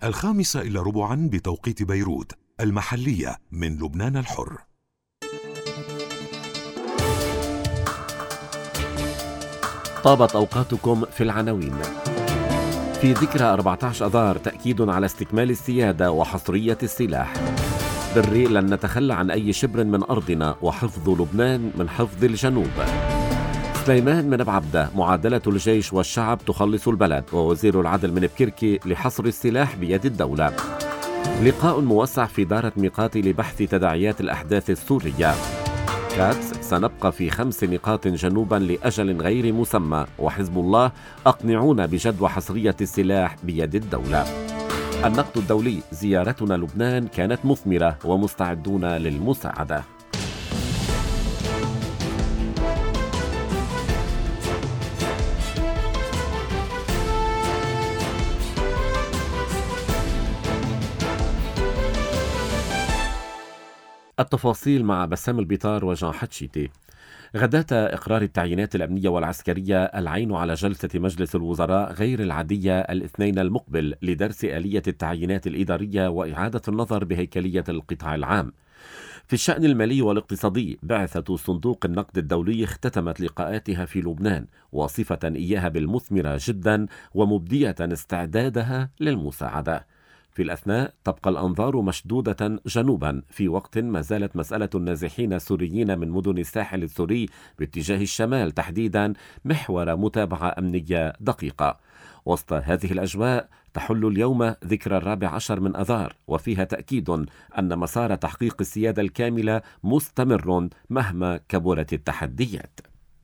5:15 بتوقيت بيروت المحلية من لبنان الحر. طابت أوقاتكم في العناوين. في ذكرى 14 أذار تأكيد على استكمال السيادة وحصرية السلاح. بري لن نتخلى عن أي شبر من أرضنا وحفظ لبنان من حفظ الجنوب. سليمان من بعبدة معادلة الجيش والشعب تخلص البلد، ووزير العدل من بكركي لحصر السلاح بيد الدولة. لقاء موسع في دارة ميقاتي لبحث تداعيات الأحداث السورية. كاتس سنبقى في 5 نقاط جنوبا لأجل غير مسمى، وحزب الله أقنعونا بجدوى حصرية السلاح بيد الدولة. النقد الدولي زيارتنا لبنان كانت مثمرة ومستعدون للمساعدة. التفاصيل مع بسام البيطار وجان حتشيتي. غداة إقرار التعيينات الأمنية والعسكرية العين على جلسة مجلس الوزراء غير العادية الاثنين المقبل لدرس آلية التعيينات الإدارية وإعادة النظر بهيكلية القطاع العام. في الشأن المالي والاقتصادي، بعثة صندوق النقد الدولي اختتمت لقاءاتها في لبنان، واصفة إياها بالمثمرة جدا ومبدية استعدادها للمساعدة. في الأثناء تبقى الأنظار مشدودة جنوبا، في وقت ما زالت مسألة النازحين السوريين من مدن الساحل السوري باتجاه الشمال تحديدا محور متابعة أمنية دقيقة. وسط هذه الأجواء تحل اليوم ذكرى 14 من أذار، وفيها تأكيد أن مسار تحقيق السيادة الكاملة مستمر مهما كبرت التحديات.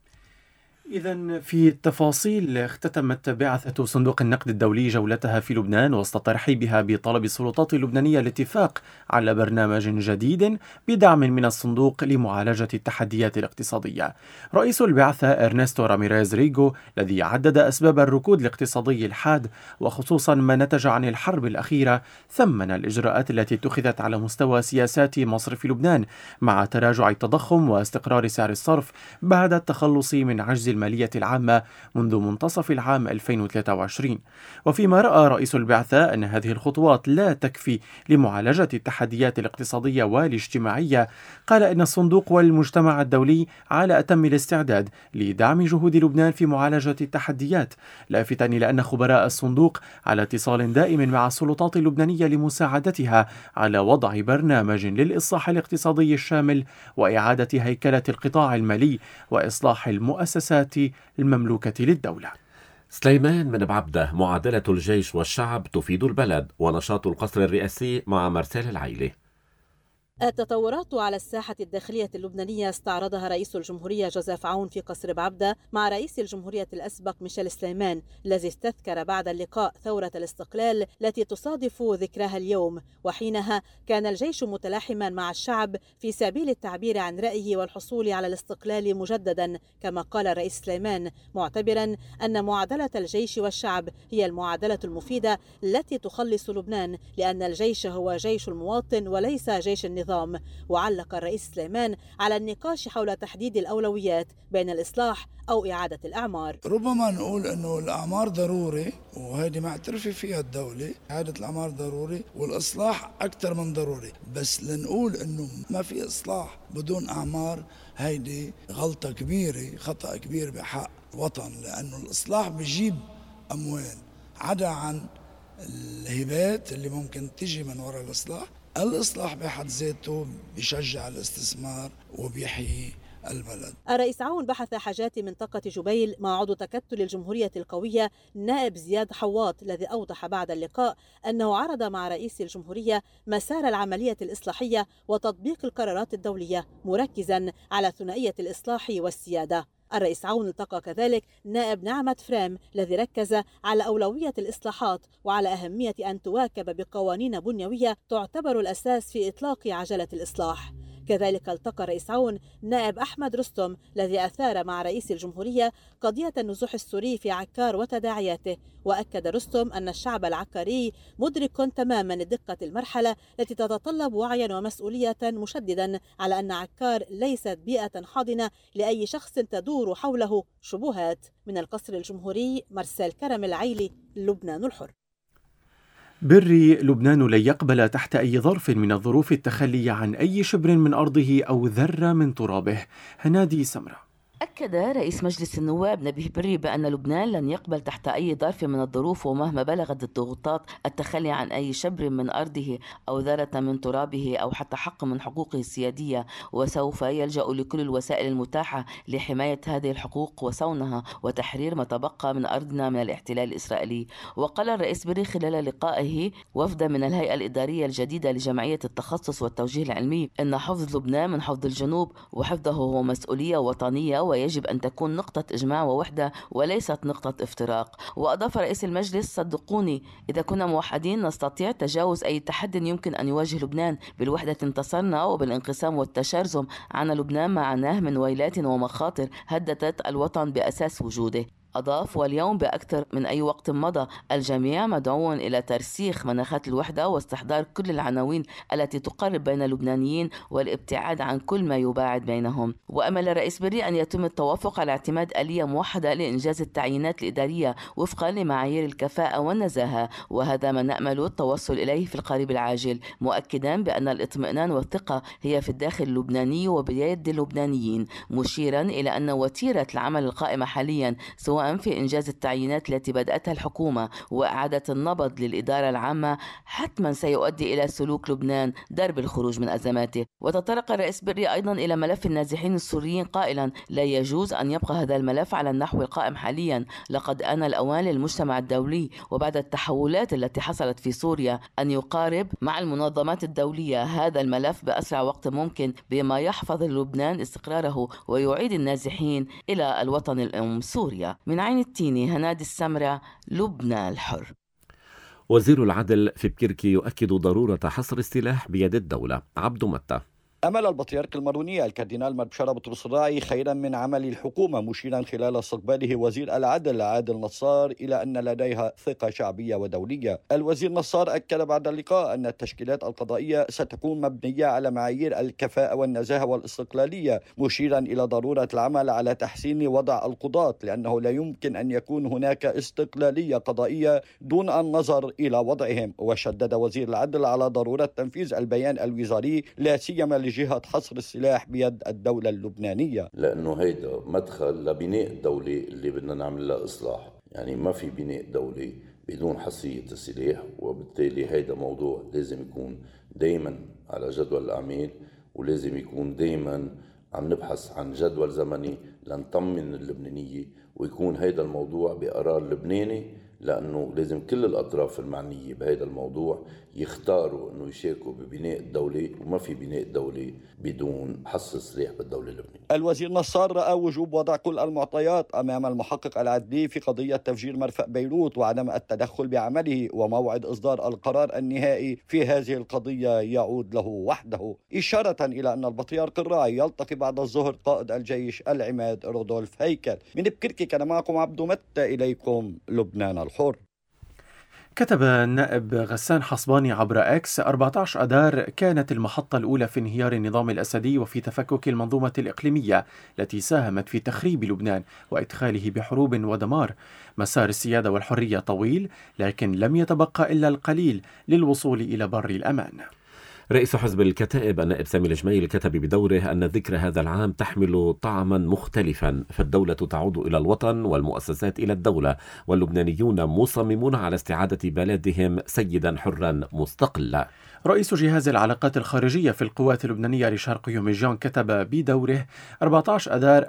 إذن في التفاصيل، اختتمت بعثة صندوق النقد الدولي جولتها في لبنان وسط ترحيبها بطلب السلطات اللبنانية الاتفاق على برنامج جديد بدعم من الصندوق لمعالجة التحديات الاقتصادية. رئيس البعثة إرنستو راميريز ريغو، الذي عدد أسباب الركود الاقتصادي الحاد وخصوصا ما نتج عن الحرب الأخيرة، ثمن الإجراءات التي اتخذت على مستوى سياسات مصرف لبنان مع تراجع التضخم واستقرار سعر الصرف بعد التخلص من عجز المالية العامة منذ منتصف العام 2023. وفيما رأى رئيس البعثة أن هذه الخطوات لا تكفي لمعالجة التحديات الاقتصادية والاجتماعية، قال إن الصندوق والمجتمع الدولي على أتم الاستعداد لدعم جهود لبنان في معالجة التحديات، لافتا إلى أن خبراء الصندوق على اتصال دائم مع السلطات اللبنانية لمساعدتها على وضع برنامج للإصلاح الاقتصادي الشامل وإعادة هيكلة القطاع المالي وإصلاح المؤسسات المملوكة للدولة. سليمان من بعبدة معادلة الجيش والشعب تفيد البلد، ونشاط القصر الرئاسي مع مرسال العيلة. التطورات على الساحة الداخلية اللبنانية استعرضها رئيس الجمهورية جوزيف عون في قصر بعبدة مع رئيس الجمهورية الأسبق ميشيل سليمان، الذي استذكر بعد اللقاء ثورة الاستقلال التي تصادف ذكرها اليوم، وحينها كان الجيش متلاحما مع الشعب في سبيل التعبير عن رأيه والحصول على الاستقلال مجددا، كما قال الرئيس سليمان، معتبرا أن معادلة الجيش والشعب هي المعادلة المفيدة التي تخلص لبنان، لأن الجيش هو جيش المواطن وليس جيش النظام. وعلق الرئيس سليمان على النقاش حول تحديد الأولويات بين الإصلاح أو إعادة الأعمار. ربما نقول أنه الأعمار ضروري، وهذه معترفة فيها الدولة، إعادة الأعمار ضروري والإصلاح أكثر من ضروري، بس لنقول أنه ما في إصلاح بدون أعمار هيدي غلطة كبيرة، خطأ كبير بحق وطن، لأنه الإصلاح بيجيب أموال عدا عن الهبات اللي ممكن تجي من وراء الإصلاح. الإصلاح بحد ذاته بيشجع الاستثمار وبيحيي البلد. الرئيس عون بحث حاجات منطقة جبيل مع عضو تكتل الجمهورية القوية النائب زياد حواط، الذي أوضح بعد اللقاء أنه عرض مع رئيس الجمهورية مسار العملية الإصلاحية وتطبيق القرارات الدولية، مركزا على ثنائية الإصلاح والسيادة. الرئيس عون التقى كذلك نائب نعمة فريم، الذي ركز على أولوية الإصلاحات وعلى أهمية أن تواكب بقوانين بنيوية تعتبر الأساس في إطلاق عجلة الإصلاح. كذلك التقى رئيس عون نائب أحمد رستم، الذي أثار مع رئيس الجمهورية قضية النزوح السوري في عكار وتداعياته، وأكد رستم أن الشعب العكاري مدرك تماما دقة المرحلة التي تتطلب وعيا ومسؤولية، مشددا على أن عكار ليست بيئة حاضنة لأي شخص تدور حوله شبهات. من القصر الجمهوري مرسال كرم العيلي، لبنان الحر. بري لبنان لن يقبل تحت أي ظرف من الظروف التخلي عن أي شبر من أرضه أو ذرة من ترابه. هنادي سمرة. أكد رئيس مجلس النواب نبيه بري بأن لبنان لن يقبل تحت أي ظرف من الظروف ومهما بلغت الضغوطات التخلي عن أي شبر من أرضه أو ذرة من ترابه أو حتى حق من حقوقه السيادية، وسوف يلجأ لكل الوسائل المتاحة لحماية هذه الحقوق وصونها وتحرير ما تبقى من أرضنا من الاحتلال الإسرائيلي. وقال الرئيس بري خلال لقائه وفدا من الهيئة الإدارية الجديدة لجمعية التخصص والتوجيه العلمي إن حفظ لبنان من حفظ الجنوب، وحفظه هو مسؤولية وطنية ويجب أن تكون نقطة إجماع ووحدة وليست نقطة افتراق. وأضاف رئيس المجلس: صدقوني إذا كنا موحدين نستطيع تجاوز أي تحدي يمكن أن يواجه لبنان. بالوحدة انتصرنا وبالانقسام والتشرذم عانى لبنان ما عاناه من ويلات ومخاطر هددت الوطن بأساس وجوده. أضاف: واليوم بأكثر من أي وقت مضى الجميع مدعو إلى ترسيخ مناخات الوحدة واستحضار كل العناوين التي تقرب بين اللبنانيين والابتعاد عن كل ما يباعد بينهم. وأمل الرئيس بري أن يتم التوافق على اعتماد آلية موحدة لإنجاز التعيينات الإدارية وفقا لمعايير الكفاءة والنزاهة، وهذا ما نأمل التوصل إليه في القريب العاجل، مؤكدا بأن الاطمئنان والثقة هي في الداخل اللبناني وبيد اللبنانيين، مشيرا إلى أن وتيرة العمل القائمة حاليا سواء في إنجاز التعيينات التي بدأتها الحكومة وإعادة النبض للإدارة العامة حتما سيؤدي إلى سلوك لبنان درب الخروج من أزماته. وتطرق الرئيس بري أيضا إلى ملف النازحين السوريين قائلا: لا يجوز أن يبقى هذا الملف على النحو القائم حاليا، لقد آن الأوان للمجتمع الدولي وبعد التحولات التي حصلت في سوريا أن يقارب مع المنظمات الدولية هذا الملف بأسرع وقت ممكن بما يحفظ لبنان استقراره ويعيد النازحين إلى الوطن الأم سوريا. من عين التيني، هنادي السمرة، لبنان الحر. وزير العدل في بكركي يؤكد ضرورة حصر السلاح بيد الدولة. عبد متى. أمل البطريرك المارونية الكاردينال مربشرة بطرس الراعي خيرا من عمل الحكومة، مشيرا خلال استقباله وزير العدل عادل نصار إلى أن لديها ثقة شعبية ودولية. الوزير نصار أكد بعد اللقاء أن التشكيلات القضائية ستكون مبنية على معايير الكفاءة والنزاهة والاستقلالية، مشيرا إلى ضرورة العمل على تحسين وضع القضاة لأنه لا يمكن أن يكون هناك استقلالية قضائية دون النظر إلى وضعهم. وشدد وزير العدل على ضرورة تنفيذ البيان الوزاري لا سيما لجهة حصر السلاح بيد الدولة اللبنانية، لأنه هيدا مدخل لبناء الدولة اللي بدنا نعمل لها إصلاح. يعني ما في بناء دولة بدون حصرية السلاح، وبالتالي هيدا موضوع لازم يكون دايما على جدول الأعمال، ولازم يكون دايما عم نبحث عن جدول زمني لنطمن اللبنانية، ويكون هيدا الموضوع بقرار لبناني، لأنه لازم كل الأطراف المعنية بهذا الموضوع يختاروا أنه يشاركوا ببناء الدولة، وما في بناء دولة بدون حصر السلاح بالدولة اللبنانية. الوزير نصار رأى وجوب وضع كل المعطيات أمام المحقق العدلي في قضية تفجير مرفأ بيروت وعدم التدخل بعمله، وموعد إصدار القرار النهائي في هذه القضية يعود له وحده، إشارة إلى أن البطريرك الراعي يلتقي بعد الظهر قائد الجيش العماد رودولف هيكل. من بكركي كان معكم عبد متى، إليكم لبنان الحر. كتب النائب غسان حصباني عبر إكس: 14 أذار كانت المحطة الأولى في انهيار النظام الأسدي وفي تفكك المنظومة الإقليمية التي ساهمت في تخريب لبنان وإدخاله بحروب ودمار. مسار السيادة والحرية طويل، لكن لم يتبقى إلا القليل للوصول إلى بر الأمان. رئيس حزب الكتائب النائب سامي الجميل كتب بدوره أن ذكرى هذا العام تحمل طعما مختلفا، فالدولة تعود إلى الوطن والمؤسسات إلى الدولة، واللبنانيون مصممون على استعادة بلدهم سيدا حرا مستقلا. رئيس جهاز العلاقات الخارجية في القوات اللبنانية ريشار قيوميجان كتب بدوره: 14 أذار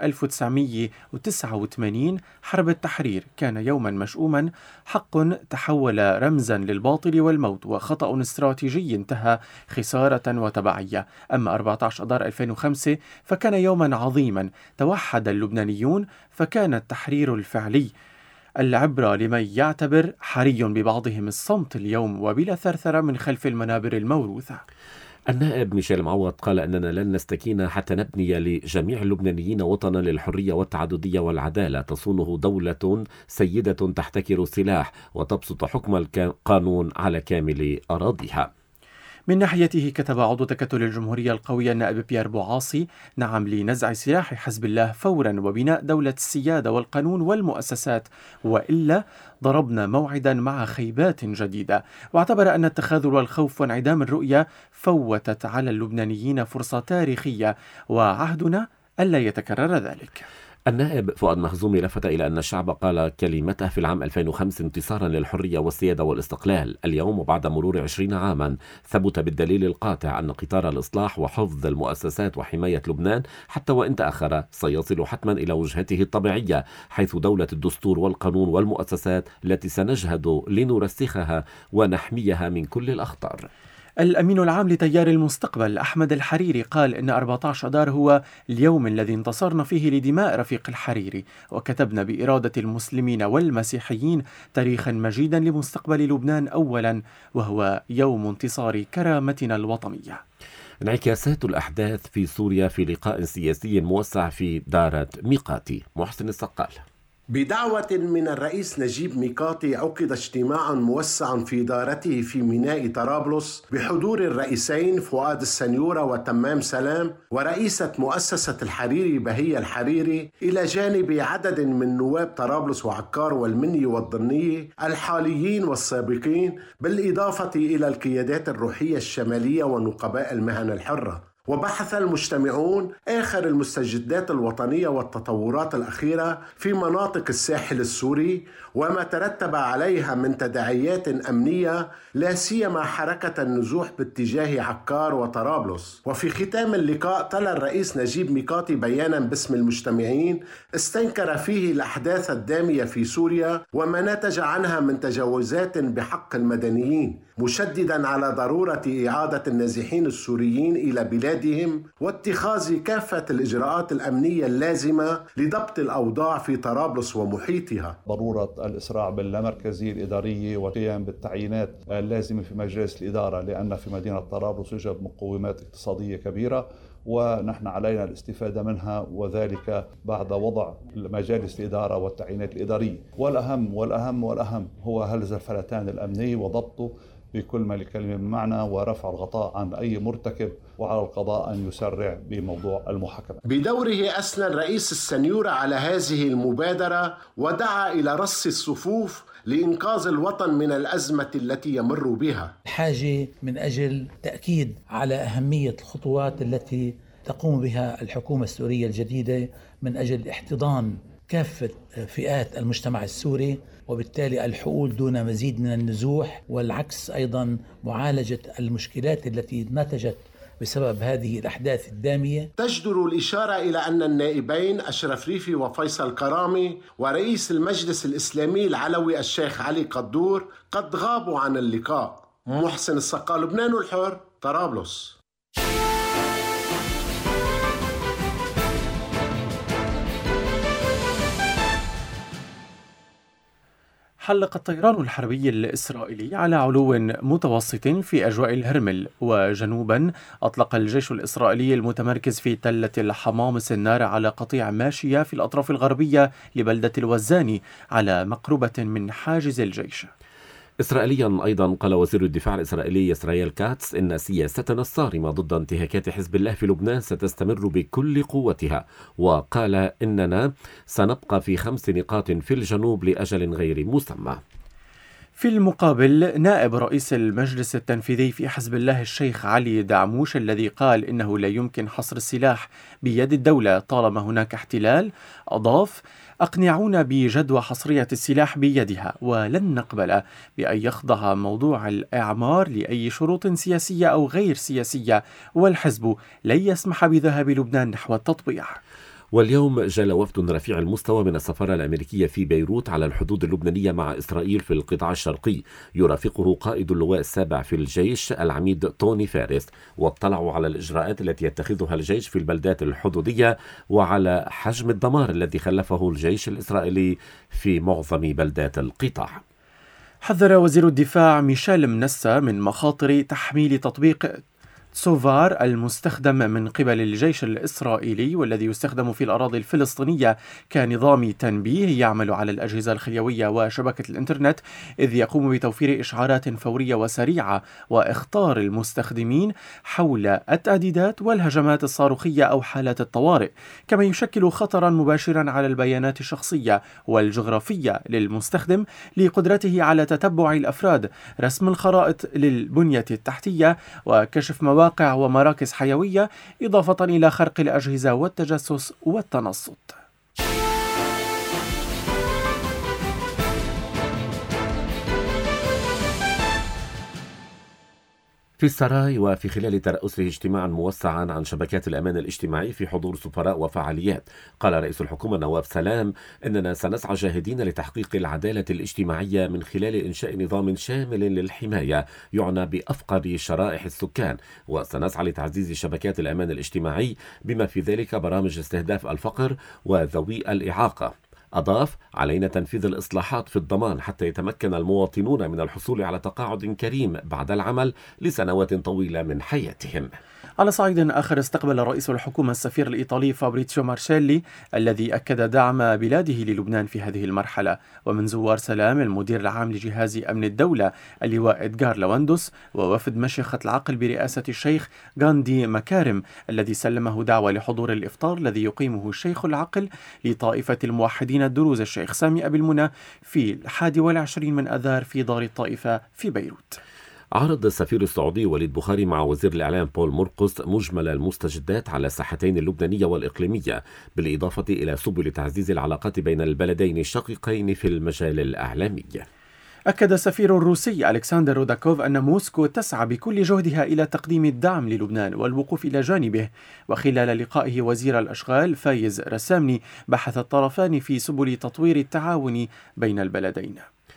1989 حرب التحرير كان يوما مشؤوما، حق تحول رمزا للباطل والموت، وخطأ استراتيجي انتهى خسارة وتبعية. أما 14 أذار 2005 فكان يوما عظيما، توحد اللبنانيون، فكان التحرير الفعلي العبرة لمن يعتبر حري ببعضهم الصمت اليوم وبلا ثرثرة من خلف المنابر الموروثة. النائب ميشيل معوض قال أننا لن نستكين حتى نبني لجميع اللبنانيين وطنا للحرية والتعددية والعدالة تصونه دولة سيدة تحتكر السلاح وتبسط حكم القانون على كامل أراضيها. من ناحيته كتب عضو تكتل الجمهورية القوية النائب بيير بوعاصي: نعم لنزع سلاح حزب الله فورا وبناء دولة السيادة والقانون والمؤسسات، وإلا ضربنا موعدا مع خيبات جديدة. واعتبر أن التخاذل والخوف وانعدام الرؤية فوتت على اللبنانيين فرصة تاريخية، وعهدنا ألا يتكرر ذلك. النائب فؤاد مخزومي لفت إلى أن الشعب قال كلمته في العام 2005 انتصارا للحرية والسيادة والاستقلال. اليوم وبعد مرور 20 عاما ثبت بالدليل القاطع أن قطار الإصلاح وحفظ المؤسسات وحماية لبنان حتى وإن تأخر سيصل حتما إلى وجهته الطبيعية، حيث دولة الدستور والقانون والمؤسسات التي سنجهد لنرسخها ونحميها من كل الأخطار. الأمين العام لتيار المستقبل أحمد الحريري قال إن 14 أذار هو اليوم الذي انتصرنا فيه لدماء رفيق الحريري، وكتبنا بإرادة المسلمين والمسيحيين تاريخا مجيدا لمستقبل لبنان أولا، وهو يوم انتصار كرامتنا الوطنية. انعكاسات الأحداث في سوريا في لقاء سياسي موسع في دارة ميقاتي. محسن السقال. بدعوة من الرئيس نجيب ميقاتي عقد اجتماع موسع في دارته في ميناء طرابلس بحضور الرئيسين فؤاد السنيورة وتمام سلام ورئيسة مؤسسة الحريري بهية الحريري، إلى جانب عدد من نواب طرابلس وعكار والمني والضنية الحاليين والسابقين، بالإضافة إلى القيادات الروحية الشمالية ونقباء المهن الحرة. وبحث المجتمعون آخر المستجدات الوطنية والتطورات الأخيرة في مناطق الساحل السوري وما ترتب عليها من تداعيات أمنية، لا سيما حركة النزوح باتجاه عكار وطرابلس. وفي ختام اللقاء تلا الرئيس نجيب ميقاتي بيانا باسم المجتمعين استنكر فيه الأحداث الدامية في سوريا وما نتج عنها من تجاوزات بحق المدنيين، مشددا على ضرورة إعادة النازحين السوريين إلى بلادهم واتخاذ كافة الإجراءات الأمنية اللازمة لضبط الأوضاع في طرابلس ومحيطها. ضرورة الإسراع باللامركزية الإدارية والقيام بالتعيينات اللازمة في مجلس الإدارة، لأن في مدينة طرابلس يوجد مقومات اقتصادية كبيرة ونحن علينا الاستفادة منها، وذلك بعد وضع مجالس الإدارة والتعيينات الإدارية. والأهم هو هلز الفلتان الأمني وضبطه بكل ما لكلمة بمعنى، ورفع الغطاء عن أي مرتكب، وعلى القضاء أن يسرع بموضوع المحاكمة. بدوره أثنى الرئيس السنيورة على هذه المبادرة ودعا إلى رص الصفوف لإنقاذ الوطن من الأزمة التي يمر بها. الحاجة من أجل تأكيد على أهمية الخطوات التي تقوم بها الحكومة السورية الجديدة من أجل احتضان كافة فئات المجتمع السوري، وبالتالي الحقول دون مزيد من النزوح، والعكس أيضا معالجة المشكلات التي نتجت بسبب هذه الأحداث الدامية. تجدر الإشارة إلى أن النائبين أشرف ريفي وفيصل كرامي ورئيس المجلس الإسلامي العلوي الشيخ علي قدور قد غابوا عن اللقاء. محسن السقال، لبنان الحر، طرابلس. حلق الطيران الحربي الإسرائيلي على علو متوسط في أجواء الهرمل، وجنوبا أطلق الجيش الإسرائيلي المتمركز في تلة الحمامس النار على قطيع ماشية في الأطراف الغربية لبلدة الوزاني على مقربة من حاجز الجيش. إسرائيليا أيضا قال وزير الدفاع الإسرائيلي إسرائيل كاتس إن سياستنا الصارمة ضد انتهاكات حزب الله في لبنان ستستمر بكل قوتها، وقال إننا سنبقى في 5 نقاط في الجنوب لأجل غير مسمى. في المقابل نائب رئيس المجلس التنفيذي في حزب الله الشيخ علي دعموش الذي قال إنه لا يمكن حصر السلاح بيد الدولة طالما هناك احتلال، أضاف: أقنعونا بجدوى حصرية السلاح بيدها، ولن نقبل بأن يخضع موضوع الإعمار لأي شروط سياسية أو غير سياسية، والحزب لن يسمح بذهاب لبنان نحو التطبيع. واليوم جال وفد رفيع المستوى من السفارة الأمريكية في بيروت على الحدود اللبنانية مع إسرائيل في القطاع الشرقي، يرافقه قائد اللواء السابع في الجيش العميد توني فارس، واطلعوا على الإجراءات التي يتخذها الجيش في البلدات الحدودية وعلى حجم الدمار الذي خلفه الجيش الإسرائيلي في معظم بلدات القطاع. حذر وزير الدفاع ميشيل منسا من مخاطر تحميل تطبيق تسوفار المستخدم من قبل الجيش الإسرائيلي والذي يستخدم في الأراضي الفلسطينية كنظام تنبيه يعمل على الأجهزة الخليوية وشبكة الإنترنت، إذ يقوم بتوفير إشعارات فورية وسريعة وإخطار المستخدمين حول التهديدات والهجمات الصاروخية أو حالات الطوارئ، كما يشكل خطرا مباشرا على البيانات الشخصية والجغرافية للمستخدم لقدرته على تتبع الأفراد، رسم الخرائط للبنية التحتية وكشف مواقع ومراكز حيوية، إضافة إلى خرق الأجهزة والتجسس والتنصت. في السراي وفي خلال ترأسه اجتماعا موسعا عن شبكات الأمان الاجتماعي في حضور سفراء وفعاليات، قال رئيس الحكومة نواف سلام إننا سنسعى جاهدين لتحقيق العدالة الاجتماعية من خلال إنشاء نظام شامل للحماية يعنى بأفقر شرائح السكان، وسنسعى لتعزيز شبكات الأمان الاجتماعي بما في ذلك برامج استهداف الفقر وذوي الإعاقة. أضاف: علينا تنفيذ الإصلاحات في الضمان حتى يتمكن المواطنون من الحصول على تقاعد كريم بعد العمل لسنوات طويلة من حياتهم. على صعيد آخر، استقبل رئيس الحكومة السفير الإيطالي فابريتسيو مارشيلي الذي أكد دعم بلاده للبنان في هذه المرحلة. ومن زوار سلام المدير العام لجهاز أمن الدولة اللواء إدغار لواندوس ووفد مشيخة العقل برئاسة الشيخ غاندي مكارم الذي سلمه دعوة لحضور الإفطار الذي يقيمه الشيخ العقل لطائفة الموحدين الدروز الشيخ سامي أبي المنى في 21 من أذار في دار الطائفة في بيروت. عرض السفير السعودي وليد بخاري مع وزير الإعلام بول مرقس مجمل المستجدات على الساحتين اللبنانية والإقليمية، بالإضافة إلى سبل تعزيز العلاقات بين البلدين الشقيقين في المجال الإعلامي. أكد السفير الروسي ألكسندر روداكوف أن موسكو تسعى بكل جهدها إلى تقديم الدعم للبنان والوقوف إلى جانبه. وخلال لقائه وزير الأشغال فايز رسامني بحث الطرفان في سبل تطوير التعاون بين البلدين.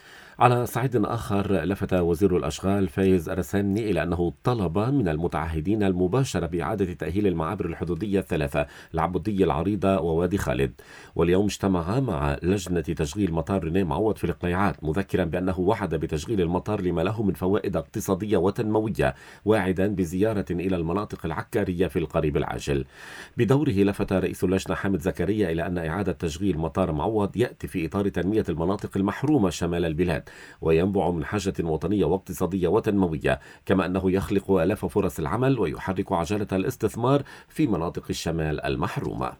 على صعيد آخر، لفت وزير الأشغال فايز رسامني إلى أنه طلب من المتعهدين المباشرة بإعادة تأهيل المعابر الحدودية الثلاثة العبودية العريضة ووادي خالد. واليوم اجتمع مع لجنة تشغيل مطار رينيه معوض في القليعات، مذكرا بأنه وعد بتشغيل المطار لما له من فوائد اقتصادية وتنموية، واعدا بزيارة إلى المناطق العكارية في القريب العاجل. بدوره لفت رئيس اللجنة حامد زكريا إلى أن إعادة تشغيل مطار معوض يأتي في إطار تنمية المناطق المحرومة شمال البلاد، وينبع من حاجة وطنية واقتصادية وتنموية، كما أنه يخلق آلاف فرص العمل ويحرك عجلة الاستثمار في مناطق الشمال المحرومة.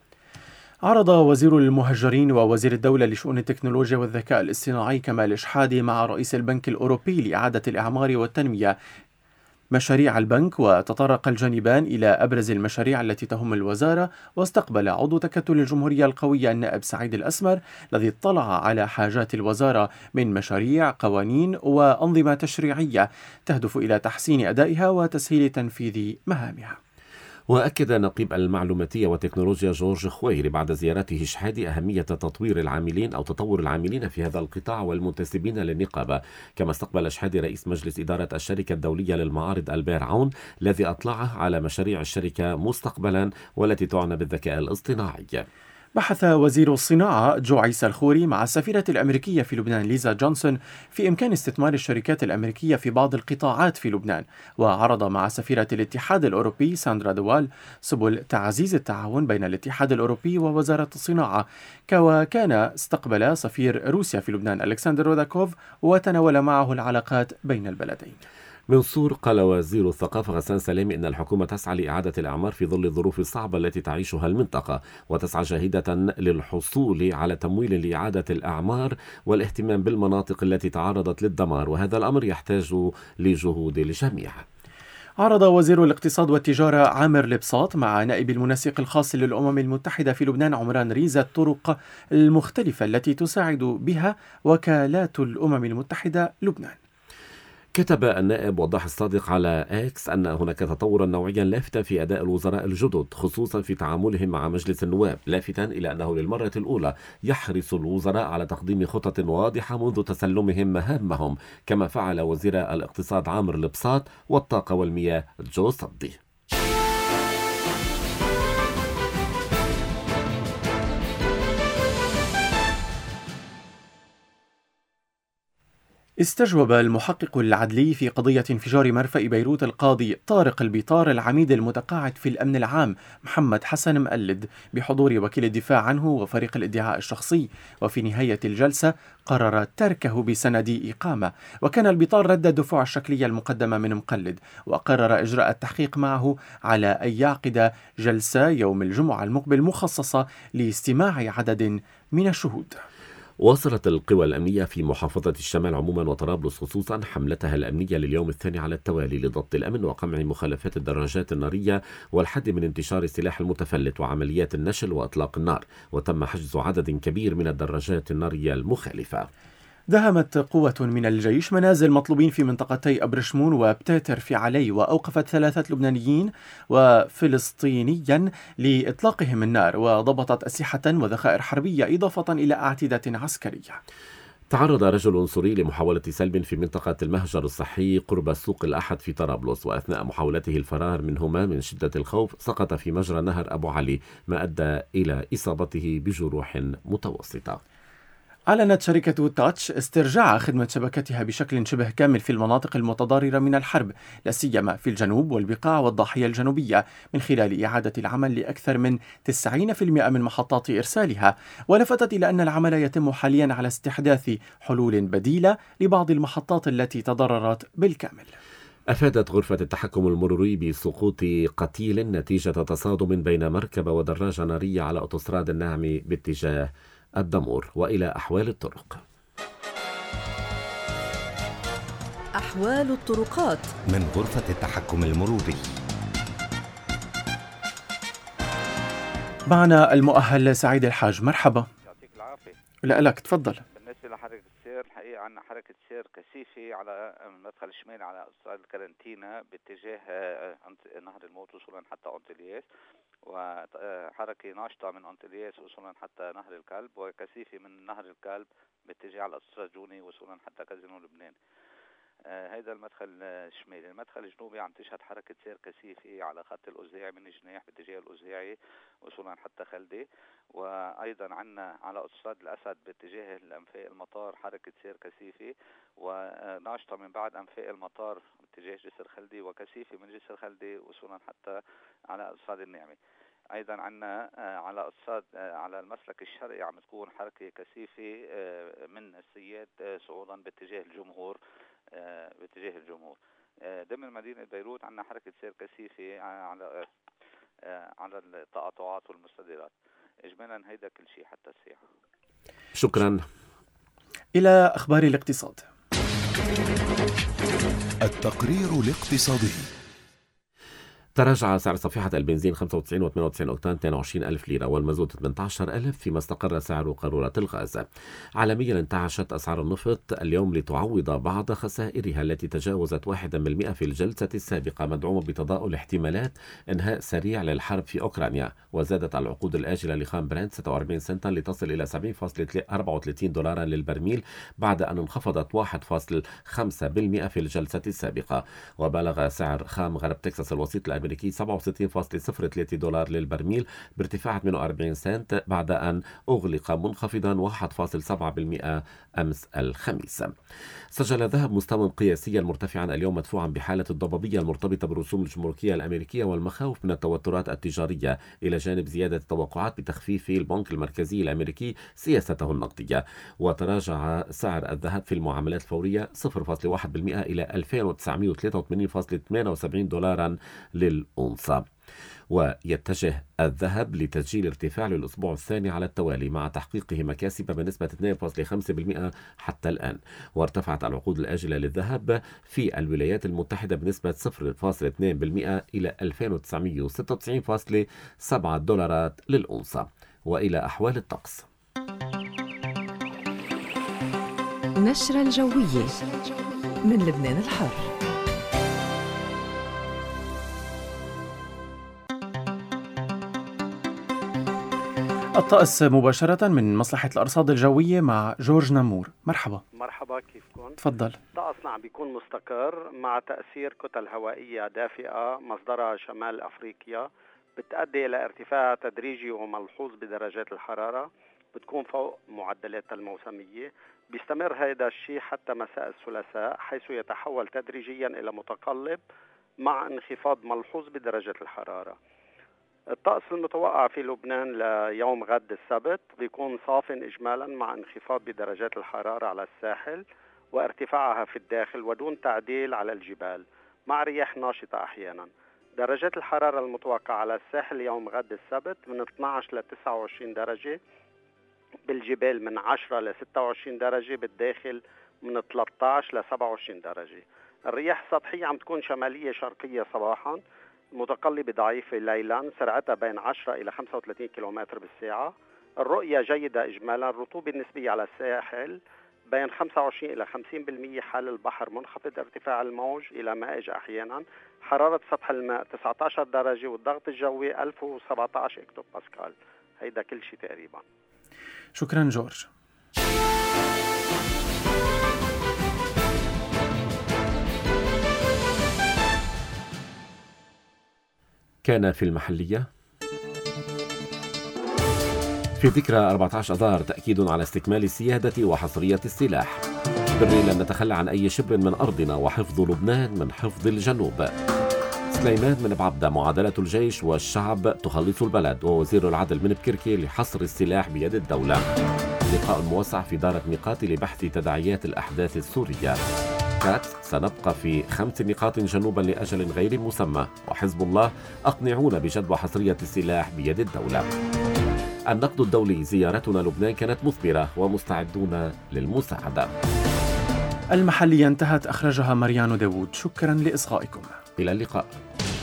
عرض وزير المهجرين ووزير الدولة لشؤون التكنولوجيا والذكاء الاصطناعي كمال شحادة مع رئيس البنك الأوروبي لإعادة الإعمار والتنمية مشاريع البنك، وتطرق الجانبان إلى أبرز المشاريع التي تهم الوزارة. واستقبل عضو تكتل الجمهورية القوية النائب سعيد الأسمر الذي اطلع على حاجات الوزارة من مشاريع، قوانين وأنظمة تشريعية تهدف إلى تحسين أدائها وتسهيل تنفيذ مهامها. وأكد نقيب المعلوماتية والتكنولوجيا جورج خويري بعد زيارته شحادة أهمية تطوير العاملين في هذا القطاع والمنتسبين للنقابة. كما استقبل شحادة رئيس مجلس إدارة الشركة الدولية للمعارض ألبير عون الذي أطلعه على مشاريع الشركة مستقبلا والتي تعنى بالذكاء الاصطناعي. بحث وزير الصناعة جو عيسى الخوري مع السفيرة الأمريكية في لبنان ليزا جونسون في إمكان استثمار الشركات الأمريكية في بعض القطاعات في لبنان. وعرض مع سفيرة الاتحاد الأوروبي ساندرا دوال سبل تعزيز التعاون بين الاتحاد الأوروبي ووزارة الصناعة. وكان استقبل سفير روسيا في لبنان ألكسندر روداكوف وتناول معه العلاقات بين البلدين. من صور، قال وزير الثقافة غسان سلامي إن الحكومة تسعى لإعادة الإعمار في ظل الظروف الصعبة التي تعيشها المنطقة، وتسعى جاهدة للحصول على تمويل لإعادة الإعمار والاهتمام بالمناطق التي تعرضت للدمار، وهذا الأمر يحتاج لجهود الجميع. عرض وزير الاقتصاد والتجارة عامر لبساط مع نائب المنسق الخاص للأمم المتحدة في لبنان عمران ريزا الطرق المختلفة التي تساعد بها وكالات الأمم المتحدة لبنان. كتب النائب وضاح الصادق على إكس أن هناك تطورا نوعيا لافتا في أداء الوزراء الجدد، خصوصا في تعاملهم مع مجلس النواب، لافتا إلى أنه للمرة الأولى يحرص الوزراء على تقديم خطط واضحة منذ تسلمهم مهامهم، كما فعل وزير الاقتصاد عامر لبساط والطاقة والمياه جو صدي. استجوب المحقق العدلي في قضية انفجار مرفأ بيروت القاضي طارق البيطار العميد المتقاعد في الأمن العام محمد حسن مقلد بحضور وكيل الدفاع عنه وفريق الادعاء الشخصي، وفي نهاية الجلسة قرر تركه بسند إقامة. وكان البيطار رد الدفوع الشكلية المقدمة من مقلد، وقرر إجراء التحقيق معه على أن يعقد جلسة يوم الجمعة المقبل مخصصة لاستماع عدد من الشهود. واصلت القوى الأمنية في محافظة الشمال عموما وطرابلس خصوصا حملتها الأمنية لليوم الثاني على التوالي لضبط الأمن وقمع مخالفات الدراجات النارية والحد من انتشار السلاح المتفلت وعمليات النشل وإطلاق النار، وتم حجز عدد كبير من الدراجات النارية المخالفة. دهمت قوة من الجيش منازل مطلوبين في منطقتي أبرشمون وبتاتر في علي، وأوقفت 3 لبنانيين وفلسطينيا لإطلاقهم النار، وضبطت أسلحة وذخائر حربية إضافة إلى أعتدة عسكرية. تعرض رجل سوري لمحاولة سلب في منطقة المهجر الصحي قرب سوق الأحد في طرابلس، وأثناء محاولته الفرار منهما من شدة الخوف سقط في مجرى نهر أبو علي، ما أدى إلى إصابته بجروح متوسطة. أعلنت شركة تاتش استرجاع خدمة شبكتها بشكل شبه كامل في المناطق المتضررة من الحرب، لا سيما في الجنوب والبقاع والضاحية الجنوبية، من خلال إعادة العمل لأكثر من 90% من محطات إرسالها. ولفتت إلى أن العمل يتم حاليا على استحداث حلول بديلة لبعض المحطات التي تضررت بالكامل. أفادت غرفة التحكم المروري بسقوط قتيل نتيجة تصادم بين مركبة ودراجة نارية على أوتوستراد الناعمة باتجاه الدمور. وإلى أحوال الطرق. أحوال الطرقات من غرفة التحكم المروري. معنا المؤهل سعيد الحاج، مرحبا. يعطيك العافية. لا لك، تفضل. بالنسبة لحركة السير، الحقيقة عندنا حركة سير كثيفة على المدخل الشمالي على أوتوستراد الكارنتينا باتجاه نهر الموت وصولا حتى أنطلياس، وحركة ناشطة من أنطلياس وصولا حتى نهر الكلب، وكثيفة من نهر الكلب باتجاه على أوتوستراد جوني وصولا حتى كازينو لبنان. هيدا المدخل الشمالي. المدخل الجنوبي عم تشهد حركة سير كثيفة على خط الأوزاعي من جناح باتجاه الأوزاعي وصولا حتى خلدي، وأيضا عنا على أوتوستراد الأسد باتجاه الأنفاق المطار حركة سير كثيفة وناشطة من بعد أنفاق المطار باتجاه جسر خلدي، وكثيفة من جسر خلدي وصولا حتى على أوتوستراد النعمة. أيضا عنا على أوتوستراد على المسلك الشرقي عم تكون حركة كثيفة من السياد صعودا باتجاه الجمهور ضمن مدينة بيروت عندنا حركة سير كثيفة على التقاطعات والمستديرات. إجمالا هيدا كل شيء حتى الساعة. شكرا. إلى أخبار الاقتصاد. التقرير الاقتصادي. تراجع سعر صفيحة البنزين 95.98 أوكتان 22,000 ليرة، والمازوت 18,000، فيما استقر سعر قارورة الغاز. عالميا انتعشت أسعار النفط اليوم لتعوض بعض خسائرها التي تجاوزت 1% في الجلسة السابقة، مدعومة بتضاؤل احتمالات إنهاء سريع للحرب في أوكرانيا. وزادت العقود الآجلة لخام برنت 46 سنتا لتصل إلى 70.34 دولارا للبرميل، بعد أن انخفضت 1.5% في الجلسة السابقة. وبلغ سعر خام غرب تكساس الوسيط الأمريكي 67.03 دولار للبرميل بارتفاع 48 سنت، بعد أن أغلق منخفضا 1.7% أمس الخميس. سجل الذهب مستوى قياسيا مرتفعا اليوم، مدفوعا بحالة الضبابية المرتبطة بالرسوم الجمركية الأمريكية والمخاوف من التوترات التجارية، إلى جانب زيادة التوقعات بتخفيف البنك المركزي الأمريكي سياسته النقدية. وتراجع سعر الذهب في المعاملات الفورية 0.1% إلى 2983.78 دولارا للأونصة. ويتجه الذهب لتسجيل ارتفاع للأسبوع الثاني على التوالي مع تحقيقه مكاسب بنسبة 2.5% حتى الآن. وارتفعت العقود الآجلة للذهب في الولايات المتحدة بنسبة 0.2% إلى 2996.7 دولارات للأونصة. وإلى أحوال الطقس. نشرة الجوية من لبنان الحر. الطقس مباشرة من مصلحة الأرصاد الجوية مع جورج نمور. مرحبا. مرحبا، كيفكم؟ تفضل. طقسنا عم بيكون مستقر مع تأثير كتل هوائية دافئة مصدرها شمال أفريقيا، بتؤدي إلى ارتفاع تدريجي وملحوظ بدرجات الحرارة، بتكون فوق معدلاتها الموسمية. بيستمر هذا الشيء حتى مساء الثلاثاء، حيث يتحول تدريجيا إلى متقلب مع انخفاض ملحوظ بدرجة الحرارة. الطقس المتوقع في لبنان ليوم غد السبت بيكون صاف إجمالا مع انخفاض بدرجات الحرارة على الساحل وارتفاعها في الداخل ودون تعديل على الجبال، مع رياح ناشطة أحيانا. درجات الحرارة المتوقعة على الساحل يوم غد السبت من 12 ل 29 درجة، بالجبال من 10 ل 26 درجة، بالداخل من 13 ل 27 درجة. الرياح السطحية عم تكون شمالية شرقية صباحا، متقلبة ضعيفة ليلا، سرعتها بين 10 إلى 35 كيلومتر بالساعة. الرؤية جيدة إجمالا. الرطوبة النسبية على الساحل بين 25 إلى 50%، حال البحر منخفض ارتفاع الموج إلى مائج أحيانا. حرارة سطح الماء 19 درجة، والضغط الجوي 1017 اكتو باسكال. هيدا كل شيء تقريبا. شكرا جورج. كان في المحلية في ذكرى 14 أذار تأكيد على استكمال السيادة وحصرية السلاح. بري لن نتخلى عن أي شبر من أرضنا، وحفظ لبنان من حفظ الجنوب. سليمان من بعبدة: معادلة الجيش والشعب تخلص البلد. ووزير العدل من بكركي: لحصر السلاح بيد الدولة. لقاء موسع في دار النقاط لبحث تداعيات الأحداث السورية. كات: سنبقى في 5 نقاط جنوبا لأجل غير مسمى. وحزب الله: أقنعون بجدوى حصرية السلاح بيد الدولة. النقد الدولي: زيارتنا لبنان كانت مثمرة ومستعدون للمساعدة. المحلية انتهت، أخرجها مريان داوود. شكرا لإصغائكم. إلى اللقاء.